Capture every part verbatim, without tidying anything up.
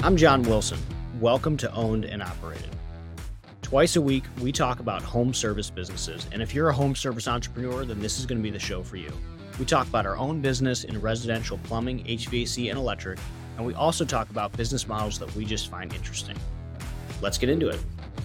I'm John Wilson. Welcome to Owned and Operated. Twice a week, we talk about home service businesses, and if you're a home service entrepreneur, then this is going to be the show for you. We talk about our own business in residential plumbing, H V A C, and electric, and we also talk about business models that we just find interesting. Let's get into it.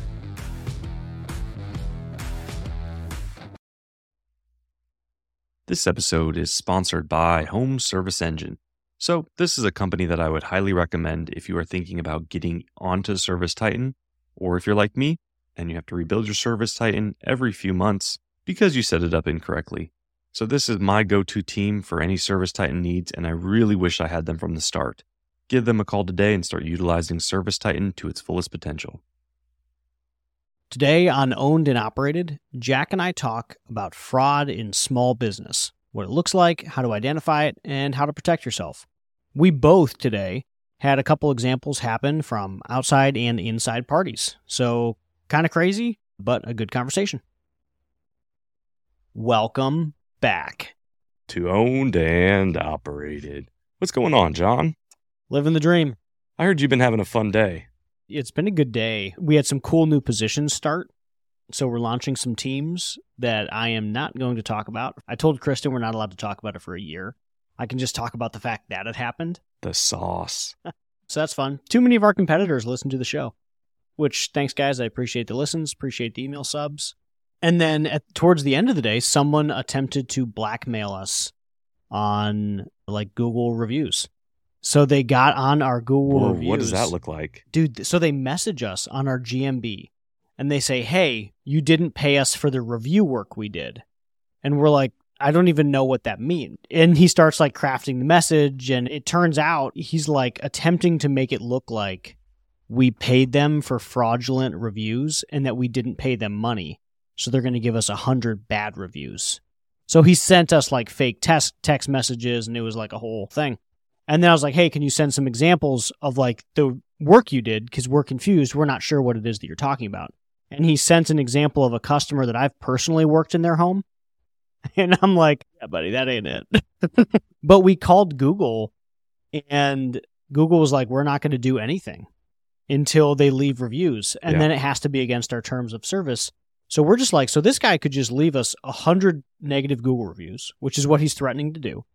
This episode is sponsored by Home Service Engine. So this is a company that I would highly recommend if you are thinking about getting onto ServiceTitan, or if you're like me and you have to rebuild your ServiceTitan every few months because you set it up incorrectly. So this is my go-to team for any ServiceTitan needs, and I really wish I had them from the start. Give them a call today and start utilizing ServiceTitan to its fullest potential. Today on Owned and Operated, Jack and I talk about fraud in small business, what it looks like, how to identify it, and how to protect yourself. We both today had a couple examples happen from outside and inside parties. So kind of crazy, but a good conversation. Welcome back To Owned and Operated. What's going on, John? Living the dream. I heard you've been having a fun day. It's been a good day. We had some cool new positions start. So we're launching some teams that I am not going to talk about. I told Kristen we're not allowed to talk about it for a year. I can just talk about the fact that it happened. The sauce. So that's fun. Too many of our competitors listen to the show, which thanks, guys. I appreciate the listens, appreciate the email subs. And then at, towards the end of the day, someone attempted to blackmail us on like Google reviews. So they got on our Google Whoa, reviews. What does that look like? Dude, so they message us on our G M B. And they say, hey, you didn't pay us for the review work we did. And we're like, I don't even know what that means. And he starts like crafting the message. And it turns out he's like attempting to make it look like we paid them for fraudulent reviews and that we didn't pay them money. So they're going to give us a hundred bad reviews. So he sent us like fake text, text messages, and it was like a whole thing. And then I was like, hey, can you send some examples of like the work you did? Because we're confused. We're not sure what it is that you're talking about. And he sent an example of a customer that I've personally worked in their home. And I'm like, yeah, buddy, that ain't it. But we called Google, and Google was like, we're not going to do anything until they leave reviews. And Yeah. then it has to be against our terms of service. So we're just like, so this guy could just leave us one hundred negative Google reviews, which is what he's threatening to do.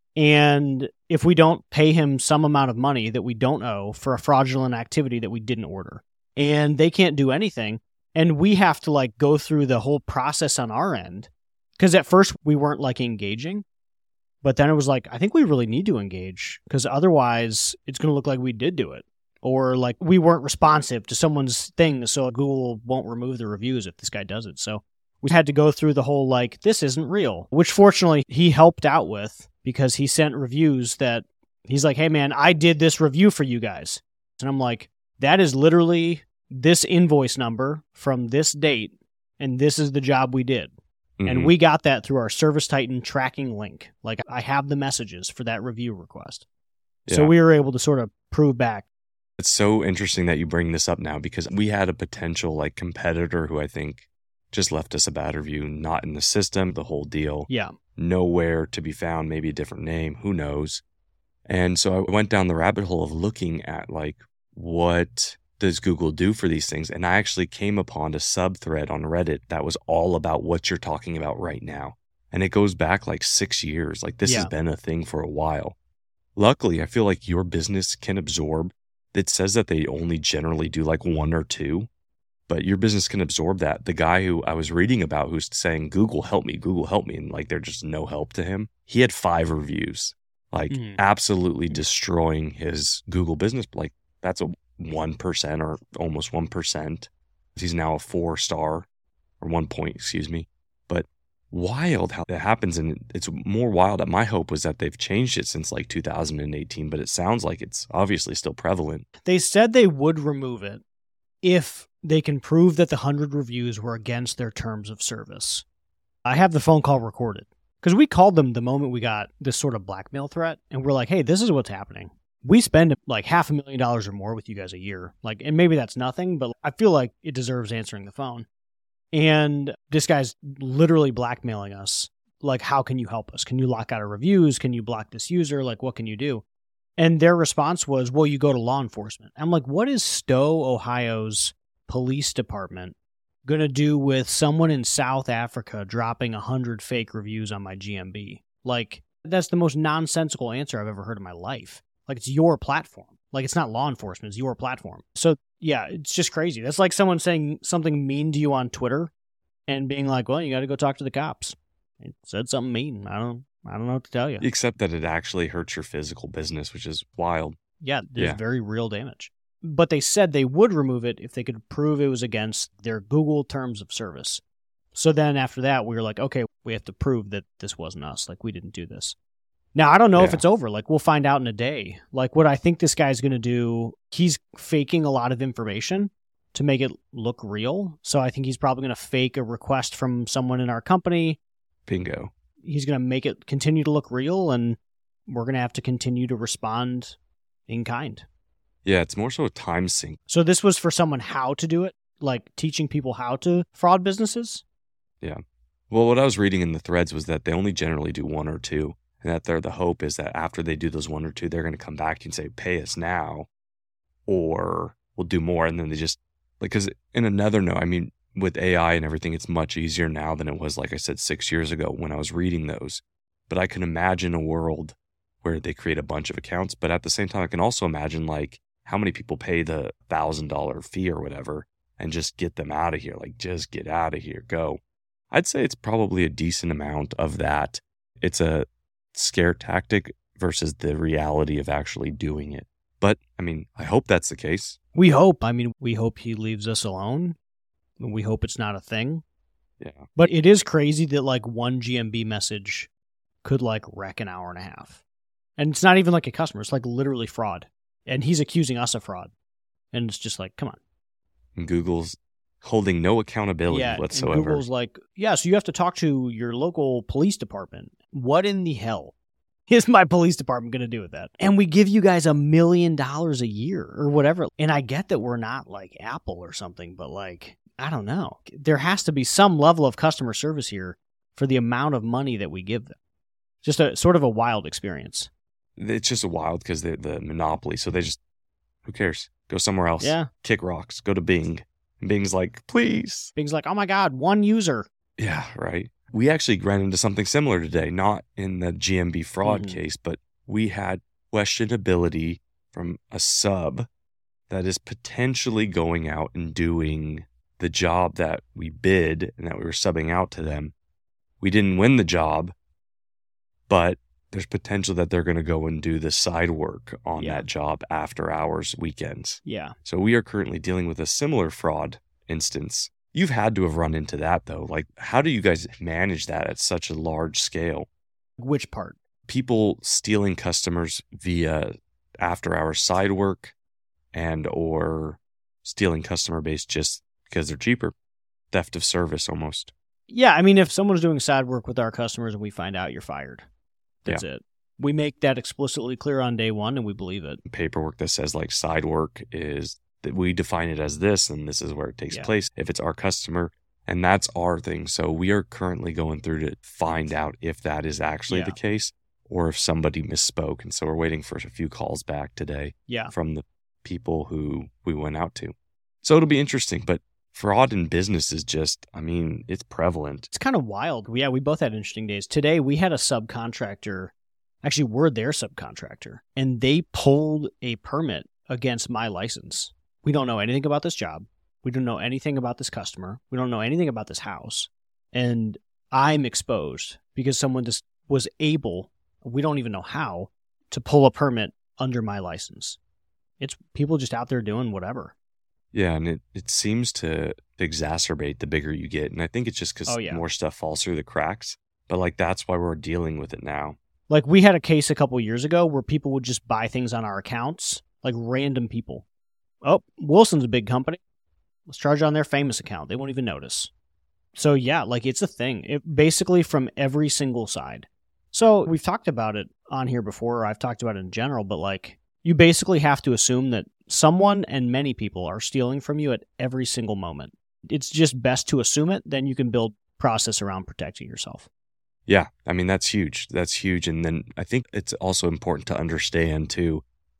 And if we don't pay him some amount of money that we don't owe for a fraudulent activity that we didn't order, and they can't do anything, and we have to like go through the whole process on our end. Because at first we weren't like engaging, but then it was like, I think we really need to engage because otherwise it's going to look like we did do it. Or like we weren't responsive to someone's thing, so Google won't remove the reviews if this guy does it. So we had to go through the whole like, this isn't real, which fortunately he helped out with because he sent reviews that he's like, hey man, I did this review for you guys. And I'm like, that is literally this invoice number from this date, and this is the job we did. Mm-hmm. And we got that through our ServiceTitan tracking link. Like I have the messages for that review request. Yeah. So we were able to sort of prove back. It's so interesting that you bring this up now because we had a potential like competitor who I think just left us a bad review, not in the system, the whole deal. Yeah. Nowhere to be found, maybe a different name, who knows. And so I went down the rabbit hole of looking at like, what does Google do for these things? And I actually came upon a subthread on Reddit that was all about what you're talking about right now. And it goes back like six years. Like this yeah. has been a thing for a while. Luckily, I feel like your business can absorb. It says that they only generally do like one or two, but your business can absorb that. The guy who I was reading about who's saying, Google, help me, Google, help me. And like, there's just no help to him. He had five reviews, like mm. absolutely destroying his Google business. Like that's a one percent or almost one percent. He's now a four star or one point, excuse me. But wild how that happens. And it's more wild. My hope was that they've changed it since like two thousand eighteen, but it sounds like it's obviously still prevalent. They said they would remove it if they can prove that the one hundred reviews were against their terms of service. I have the phone call recorded because we called them the moment we got this sort of blackmail threat. And we're like, hey, this is what's happening. We spend like half a million dollars or more with you guys a year. Like, and maybe that's nothing, but I feel like it deserves answering the phone. And this guy's literally blackmailing us. Like, how can you help us? Can you lock out our reviews? Can you block this user? Like, what can you do? And their response was, well, you go to law enforcement. I'm like, what is Stowe, Ohio's police department going to do with someone in South Africa dropping one hundred fake reviews on my G M B? Like, that's the most nonsensical answer I've ever heard in my life. Like, it's your platform. Like, it's not law enforcement. It's your platform. So, yeah, it's just crazy. That's like someone saying something mean to you on Twitter and being like, well, you got to go talk to the cops. It said something mean. I don't I don't know what to tell you. Except that it actually hurts your physical business, which is wild. Yeah, there's Yeah. very real damage. But they said they would remove it if they could prove it was against their Google terms of service. So then after that, we were like, okay, we have to prove that this wasn't us. Like, we didn't do this. Now, I don't know if Yeah. it's over. Like, we'll find out in a day. Like, what I think this guy's going to do, he's faking a lot of information to make it look real. So I think he's probably going to fake a request from someone in our company. Bingo. He's going to make it continue to look real, and we're going to have to continue to respond in kind. Yeah, it's more so a time sink. So this was for someone how to do it, like teaching people how to fraud businesses? Well, what I was reading in the threads was that they only generally do one or two, and that they're, the hope is that after they do those one or two, they're going to come back to you and say, pay us now, or we'll do more. And then they just, like, because in another note, I mean, with A I and everything, it's much easier now than it was, like I said, six years ago when I was reading those. But I can imagine a world where they create a bunch of accounts. But at the same time, I can also imagine, like, how many people pay the one thousand dollars fee or whatever and just get them out of here. Like, just get out of here. Go. I'd say it's probably a decent amount of that. It's a scare tactic versus the reality of actually doing it. But, I mean, I hope that's the case. We hope. I mean, we hope he leaves us alone. We hope it's not a thing. Yeah. But it is crazy that, like, one G M B message could, like, wreck an hour and a half. And it's not even like a customer. It's, like, literally fraud. And he's accusing us of fraud. And it's just like, come on. And Google's holding no accountability Yeah, whatsoever. and Google's like, yeah, so you have to talk to your local police department. What in the hell is my police department going to do with that? And we give you guys a million dollars a year or whatever. And I get that we're not like Apple or something, but like, I don't know. There has to be some level of customer service here for the amount of money that we give them. Just a sort of a wild experience. It's just wild because they're the monopoly. So they just, who cares? Go somewhere else. Yeah. Kick rocks. Go to Bing. And Bing's like, please. Bing's like, oh my God, one user. Yeah, right. We actually ran into something similar today, not in the G M B fraud Mhm. case, but we had questionability from a sub that is potentially going out and doing the job that we bid and that we were subbing out to them. We didn't win the job, but there's potential that they're going to go and do the side work on Yeah. that job after hours, weekends. Yeah. So we are currently dealing with a similar fraud instance. You've had to have run into that, though. Like, how do you guys manage that at such a large scale? Which part? People stealing customers via after-hours side work and or stealing customer base just because they're cheaper. Theft of service almost. Yeah, I mean, if someone's doing side work with our customers and we find out, you're fired. That's it. We make that explicitly clear on day one and we believe it. Paperwork that says like side work is that we define it as this and this is where it takes Yeah. place if it's our customer, and that's our thing. So we are currently going through to find out if that is actually Yeah. the case or if somebody misspoke. And so we're waiting for a few calls back today Yeah. from the people who we went out to. So it'll be interesting, but fraud in business is just, I mean, it's prevalent. It's kind of wild. Yeah, we both had interesting days. Today, we had a subcontractor. Actually, we're their subcontractor. And they pulled a permit against my license. We don't know anything about this job. We don't know anything about this customer. We don't know anything about this house. And I'm exposed because someone just was able, we don't even know how, to pull a permit under my license. It's people just out there doing whatever. Yeah, and it, it seems to exacerbate the bigger you get. And I think it's just because Oh, yeah. more stuff falls through the cracks. But like that's why we're dealing with it now. Like, we had a case a couple years ago where people would just buy things on our accounts, like random people. Oh, Wilson's a big company. Let's charge on their famous account. They won't even notice. So, yeah, like, it's a thing. It, basically from every single side. So, we've talked about it on here before, or I've talked about it in general, but, like, you basically have to assume that someone and many people are stealing from you at every single moment. It's just best to assume it, then you can build process around protecting yourself. Yeah, I mean, that's huge. That's huge. And then I think it's also important to understand, too,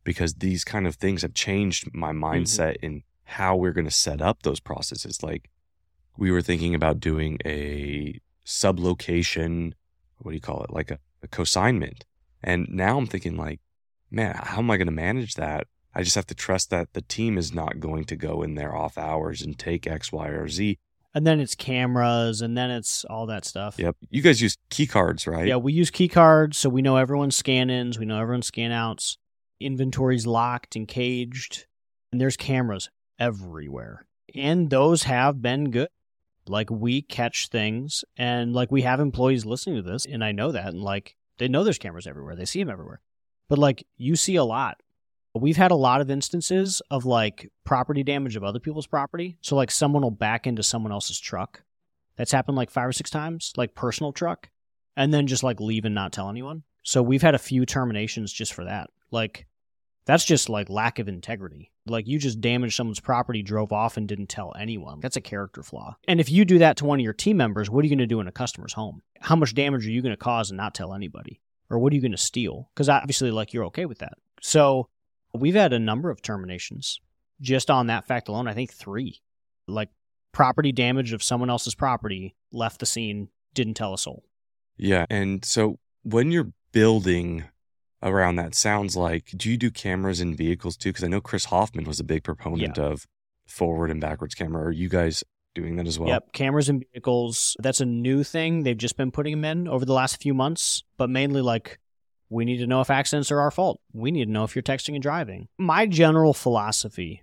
because these kind of things have changed my mindset mm-hmm. in how we're going to set up those processes. Like we were thinking about doing a sublocation, what do you call it? Like a, a consignment. And now I'm thinking like, man, how am I going to manage that? I just have to trust that the team is not going to go in there off hours and take X, Y, or Z. And then it's cameras, and then it's all that stuff. Yep. You guys use key cards, right? Yeah, we use key cards, so we know everyone's scan-ins, we know everyone's scan-outs. Inventory's locked and caged, and there's cameras everywhere. And those have been good. Like, we catch things, and, like, we have employees listening to this, and I know that, and, like, they know there's cameras everywhere. They see them everywhere. But, like, you see a lot. We've had a lot of instances of, like, property damage of other people's property. So, like, someone will back into someone else's truck. That's happened, like, five or six times, like, personal truck, and then just, like, leave and not tell anyone. So we've had a few terminations just for that. Like, that's just, like, lack of integrity. Like, you just damaged someone's property, drove off, and didn't tell anyone. That's a character flaw. And if you do that to one of your team members, what are you going to do in a customer's home? How much damage are you going to cause and not tell anybody? Or what are you going to steal? Because obviously, like, you're okay with that. So we've had a number of terminations just on that fact alone. I think three. Like, property damage of someone else's property, left the scene, didn't tell a soul. Yeah. And so when you're building around that, sounds like, do you do cameras in vehicles too? Because I know Chris Hoffman was a big proponent yeah. of forward and backwards camera. Are you guys doing that as well? Yep. Cameras in vehicles. That's a new thing. They've just been putting them in over the last few months, but mainly like, we need to know if accidents are our fault. We need to know if you're texting and driving. My general philosophy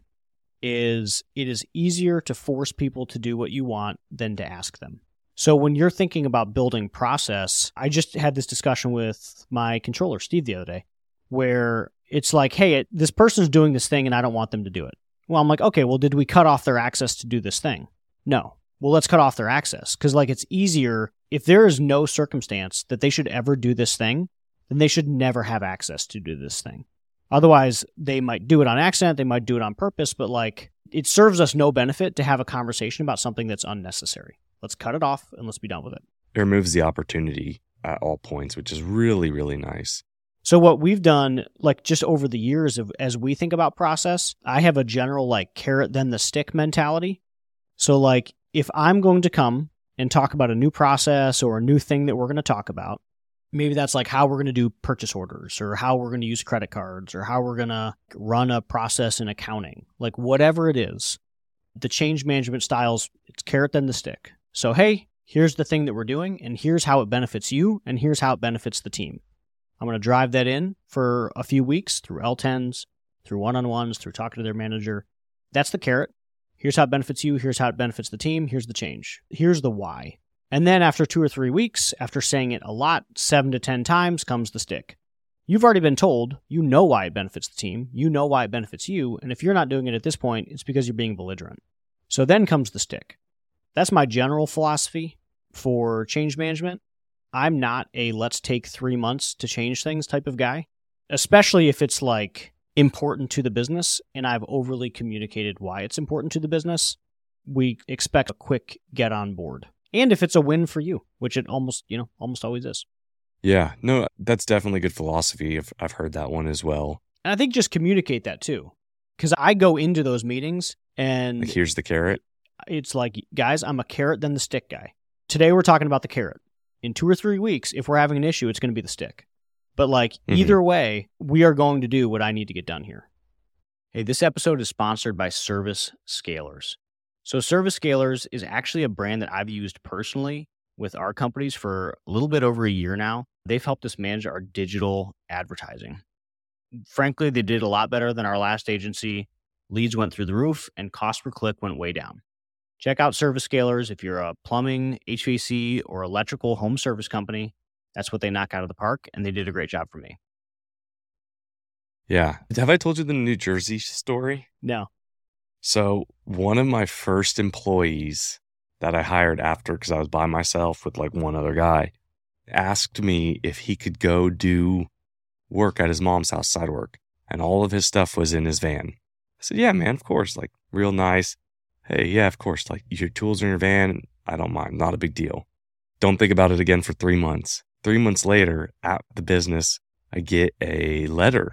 is it is easier to force people to do what you want than to ask them. So when you're thinking about building process, I just had this discussion with my controller, Steve, the other day, where it's like, hey, it, this person's doing this thing and I don't want them to do it. Well, I'm like, okay, well, did we cut off their access to do this thing? No. Well, let's cut off their access. Because, like, it's easier if there is no circumstance that they should ever do this thing, then they should never have access to do this thing. Otherwise, they might do it on accident, they might do it on purpose, but, like, it serves us no benefit to have a conversation about something that's unnecessary. Let's cut it off and let's be done with it. It removes the opportunity at all points, which is really, really nice. So what we've done, like, just over the years of as we think about process, I have a general, like, carrot then the stick mentality. So, like, if I'm going to come and talk about a new process or a new thing that we're going to talk about, maybe that's like how we're going to do purchase orders or how we're going to use credit cards or how we're going to run a process in accounting, like whatever it is, the change management styles, it's carrot then the stick. So, hey, here's the thing that we're doing, and here's how it benefits you, and here's how it benefits the team. I'm going to drive that in for a few weeks through L tens, through one-on-ones, through talking to their manager. That's the carrot. Here's how it benefits you. Here's how it benefits the team. Here's the change. Here's the why. And then after two or three weeks, after saying it a lot, seven to ten times, comes the stick. You've already been told, you know why it benefits the team. You know why it benefits you. And if you're not doing it at this point, it's because you're being belligerent. So then comes the stick. That's my general philosophy for change management. I'm not a let's take three months to change things type of guy, especially if it's like important to the business and I've overly communicated why it's important to the business. We expect a quick get on board. And if it's a win for you, which it almost, you know, almost always is. Yeah, no, that's definitely good philosophy. I've, I've heard that one as well. And I think just communicate that too. Because I go into those meetings and... Like, here's the carrot. It's like, guys, I'm a carrot then the stick guy. Today we're talking about the carrot. In two or three weeks, if we're having an issue, it's going to be the stick. But like, mm-hmm. either way, we are going to do what I need to get done here. Hey, this episode is sponsored by Service Scalers. So Service Scalers is actually a brand that I've used personally with our companies for a little bit over a year now. They've helped us manage our digital advertising. Frankly, they did a lot better than our last agency. Leads went through the roof and cost per click went way down. Check out Service Scalers if you're a plumbing, H V A C, or electrical home service company. That's what they knock out of the park, and they did a great job for me. Yeah. Have I told you the New Jersey story? No. So one of my first employees that I hired after, because I was by myself with like one other guy, asked me if he could go do work at his mom's house, side work, and all of his stuff was in his van. I said, yeah, man, of course, like real nice. Hey, yeah, of course, like your tools are in your van. I don't mind. Not a big deal. Don't think about it again for three months. Three months later, at the business, I get a letter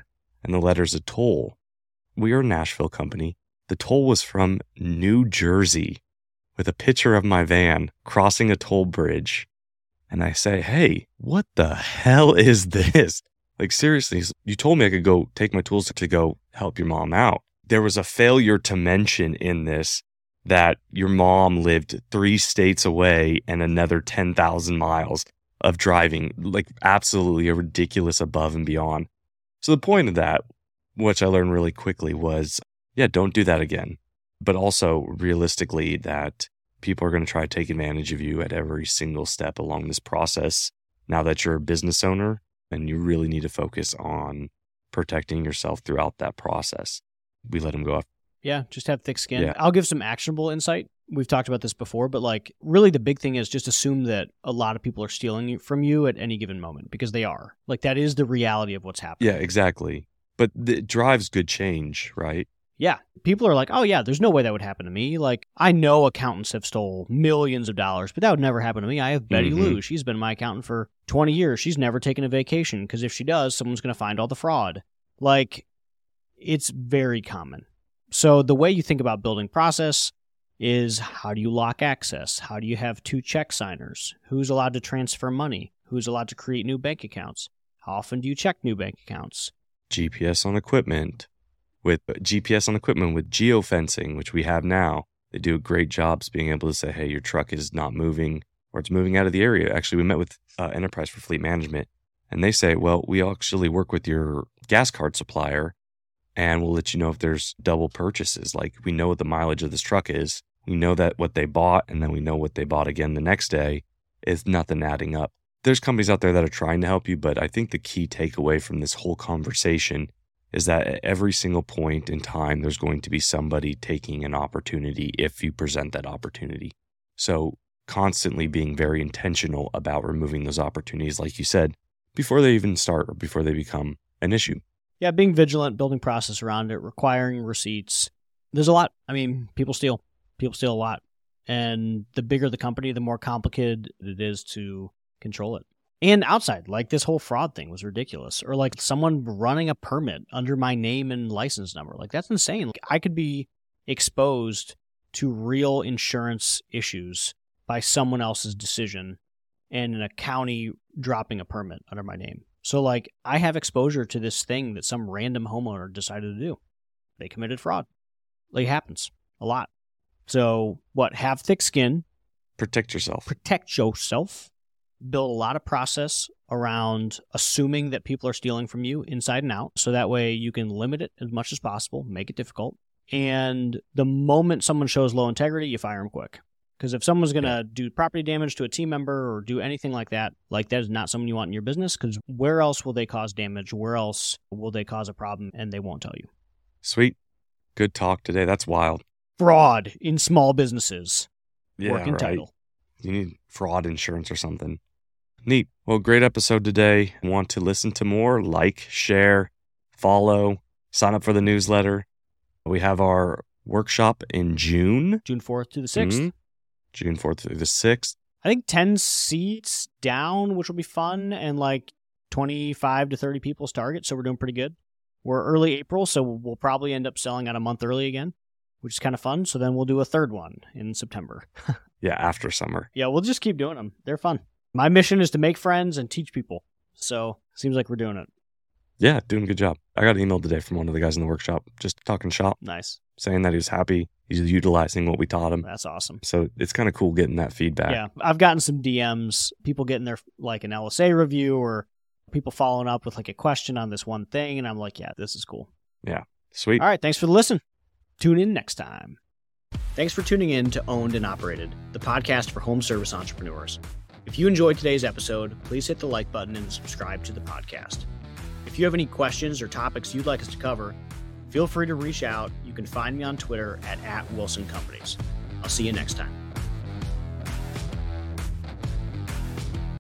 and the letter's a toll. We are a Nashville company. The toll was from New Jersey with a picture of my van crossing a toll bridge. And I say, hey, what the hell is this? Like, seriously, you told me I could go take my tools to go help your mom out. There was a failure to mention in this that your mom lived three states away and another ten thousand miles of driving, like absolutely a ridiculous above and beyond. So the point of that, which I learned really quickly, was, yeah, don't do that again. But also realistically that people are going to try to take advantage of you at every single step along this process. Now that you're a business owner, and you really need to focus on protecting yourself throughout that process. We let them go off. Yeah, just have thick skin. Yeah. I'll give some actionable insight. We've talked about this before, but like really the big thing is just assume that a lot of people are stealing from you at any given moment, because they are. Like that is the reality of what's happening. Yeah, exactly. But it drives good change, right? Yeah. People are like, oh yeah, there's no way that would happen to me. Like I know accountants have stole millions of dollars, but that would never happen to me. I have Betty Mm-hmm. Lou. She's been my accountant for twenty years. She's never taken a vacation because if she does, someone's going to find all the fraud. Like it's very common. So the way you think about building process is how do you lock access? How do you have two check signers? Who's allowed to transfer money? Who's allowed to create new bank accounts? How often do you check new bank accounts? G P S on equipment. With G P S on equipment with geofencing, which we have now, they do a great job being able to say, hey, your truck is not moving or it's moving out of the area. Actually, we met with uh, Enterprise for Fleet Management, and they say, well, we actually work with your gas card supplier, and we'll let you know if there's double purchases. Like, we know what the mileage of this truck is. We know that what they bought, and then we know what they bought again the next day. Is nothing adding up. There's companies out there that are trying to help you, but I think the key takeaway from this whole conversation is that at every single point in time, there's going to be somebody taking an opportunity if you present that opportunity. So constantly being very intentional about removing those opportunities, like you said, before they even start or before they become an issue. Yeah, being vigilant, building process around it, requiring receipts. There's a lot. I mean, people steal. People steal a lot. And the bigger the company, the more complicated it is to control it. And outside, like this whole fraud thing was ridiculous. Or like someone running a permit under my name and license number. Like that's insane. Like, I could be exposed to real insurance issues by someone else's decision and in a county dropping a permit under my name. So like I have exposure to this thing that some random homeowner decided to do. They committed fraud. Like it happens a lot. So what? Have thick skin. Protect yourself. Protect yourself. Build a lot of process around assuming that people are stealing from you inside and out. So that way you can limit it as much as possible, make it difficult. And the moment someone shows low integrity, you fire them quick. Because if someone's going to yeah. do property damage to a team member or do anything like that, like that is not someone you want in your business, because where else will they cause damage? Where else will they cause a problem and they won't tell you? Sweet. Good talk today. That's wild. Fraud in small businesses. Yeah, Working right. title. You need fraud insurance or something. Neat. Well, great episode today. Want to listen to more? Like, share, follow, sign up for the newsletter. We have our workshop in June. June fourth to the sixth. Mm-hmm. June fourth through the sixth. I think ten seats down, which will be fun, and like twenty-five to thirty people's target, so we're doing pretty good. We're early April, so we'll probably end up selling out a month early again, which is kind of fun. So then we'll do a third one in September. Yeah, after summer. Yeah, we'll just keep doing them. They're fun. My mission is to make friends and teach people. So seems like we're doing it. Yeah, doing a good job. I got an email today from one of the guys in the workshop, just talking shop. Nice. Saying that he was happy. He's utilizing what we taught him. That's awesome. So it's kind of cool getting that feedback. Yeah, I've gotten some D Ms, people getting their like an L S A review or people following up with like a question on this one thing. And I'm like, yeah, this is cool. Yeah, sweet. All right, thanks for the listen. Tune in next time. Thanks for tuning in to Owned and Operated, the podcast for home service entrepreneurs. If you enjoyed today's episode, please hit the like button and subscribe to the podcast. If you have any questions or topics you'd like us to cover, feel free to reach out. You can find me on Twitter at, at Wilson Companies. I'll see you next time.